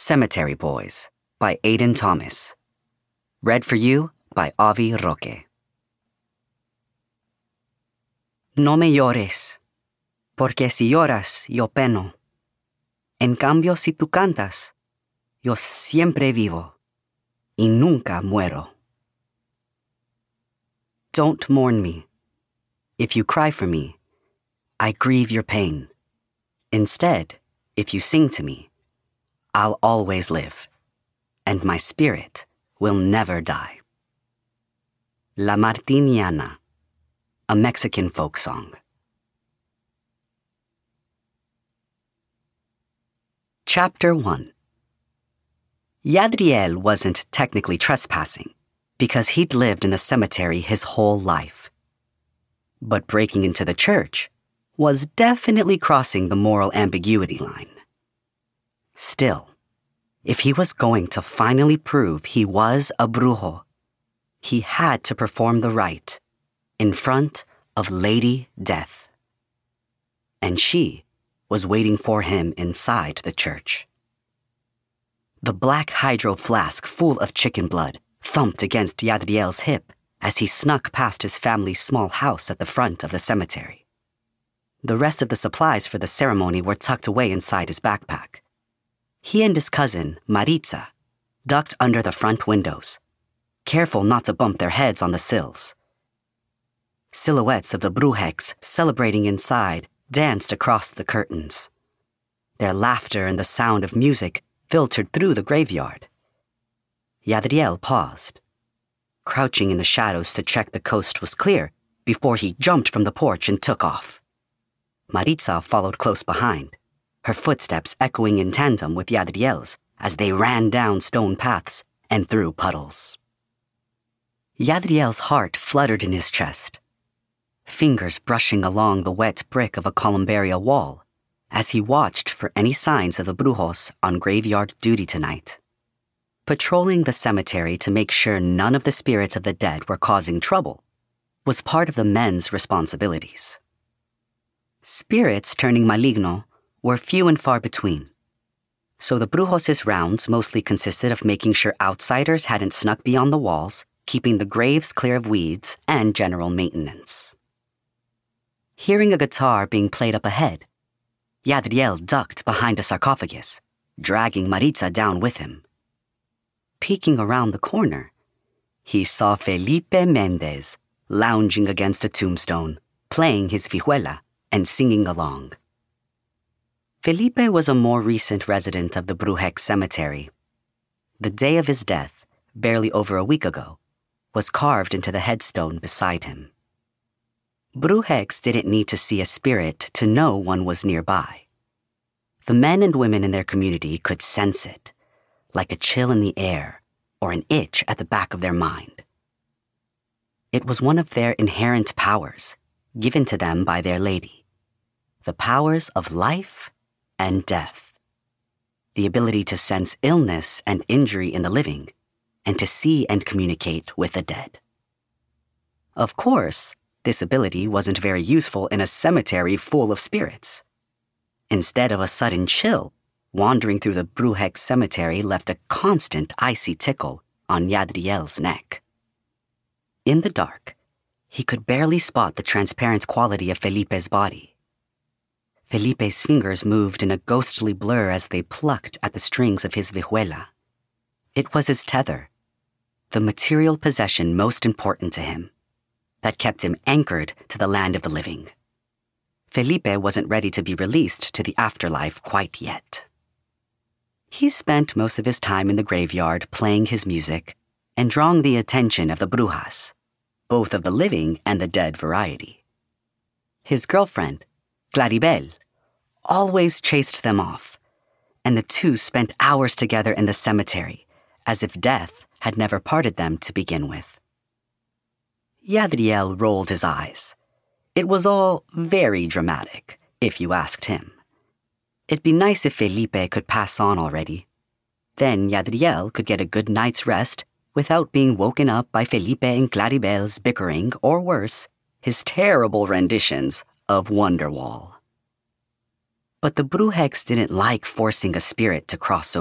Cemetery Boys by Aidan Thomas. Read for you by Avi Roque. No me llores, porque si lloras, yo peno. En cambio, si tú cantas, yo siempre vivo y nunca muero. Don't mourn me. If you cry for me, I grieve your pain. Instead, if you sing to me, I'll always live, and my spirit will never die. La Martiniana, a Mexican folk song. Chapter 1. Yadriel wasn't technically trespassing because he'd lived in the cemetery his whole life. But breaking into the church was definitely crossing the moral ambiguity line. Still, if he was going to finally prove he was a brujo, he had to perform the rite in front of Lady Death. And she was waiting for him inside the church. The black hydro flask full of chicken blood thumped against Yadriel's hip as he snuck past his family's small house at the front of the cemetery. The rest of the supplies for the ceremony were tucked away inside his backpack. He and his cousin, Maritza, ducked under the front windows, careful not to bump their heads on the sills. Silhouettes of the Brujex celebrating inside danced across the curtains. Their laughter and the sound of music filtered through the graveyard. Yadriel paused, crouching in the shadows to check the coast was clear before he jumped from the porch and took off. Maritza followed close behind, her footsteps echoing in tandem with Yadriel's as they ran down stone paths and through puddles. Yadriel's heart fluttered in his chest, fingers brushing along the wet brick of a columbaria wall as he watched for any signs of the brujos on graveyard duty tonight. Patrolling the cemetery to make sure none of the spirits of the dead were causing trouble was part of the men's responsibilities. Spirits turning maligno were few and far between, so the brujos' rounds mostly consisted of making sure outsiders hadn't snuck beyond the walls, keeping the graves clear of weeds, and general maintenance. Hearing a guitar being played up ahead, Yadriel ducked behind a sarcophagus, dragging Maritza down with him. Peeking around the corner, he saw Felipe Mendez lounging against a tombstone, playing his vihuela and singing along. Felipe was a more recent resident of the Brujex cemetery. The day of his death, barely over a week ago, was carved into the headstone beside him. Brujex didn't need to see a spirit to know one was nearby. The men and women in their community could sense it, like a chill in the air or an itch at the back of their mind. It was one of their inherent powers, given to them by their lady, the powers of life and death, the ability to sense illness and injury in the living, and to see and communicate with the dead. Of course, this ability wasn't very useful in a cemetery full of spirits. Instead of a sudden chill, wandering through the Brujex cemetery left a constant icy tickle on Yadriel's neck. In the dark, he could barely spot the transparent quality of Felipe's body. Felipe's fingers moved in a ghostly blur as they plucked at the strings of his vihuela. It was his tether, the material possession most important to him, that kept him anchored to the land of the living. Felipe wasn't ready to be released to the afterlife quite yet. He spent most of his time in the graveyard playing his music and drawing the attention of the brujas, both of the living and the dead variety. His girlfriend, Claribel, always chased them off, and the two spent hours together in the cemetery, as if death had never parted them to begin with. Yadriel rolled his eyes. It was all very dramatic, if you asked him. It'd be nice if Felipe could pass on already. Then Yadriel could get a good night's rest without being woken up by Felipe and Claribel's bickering, or worse, his terrible renditions of Wonderwall. But the Brujex didn't like forcing a spirit to cross